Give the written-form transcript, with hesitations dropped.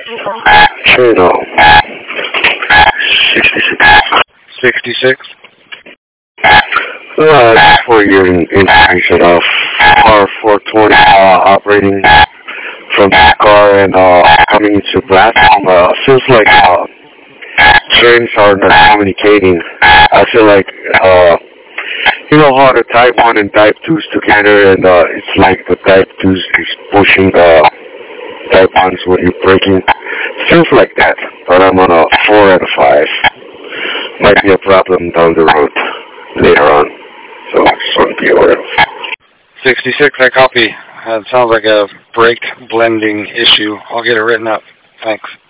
Sure, no. 66. 66? For your information of R420 operating from the car and coming into platform, feels like trains are not communicating. I feel like you know how the Type 1 and Type 2's together, and it's like the Type 2's is pushing the Type 1's when you're braking. Feels like that, but I'm on a 4 out of 5. Might be a problem down the road later on, so just want to be aware of. 66, I copy. It sounds like a brake blending issue. I'll get it written up. Thanks.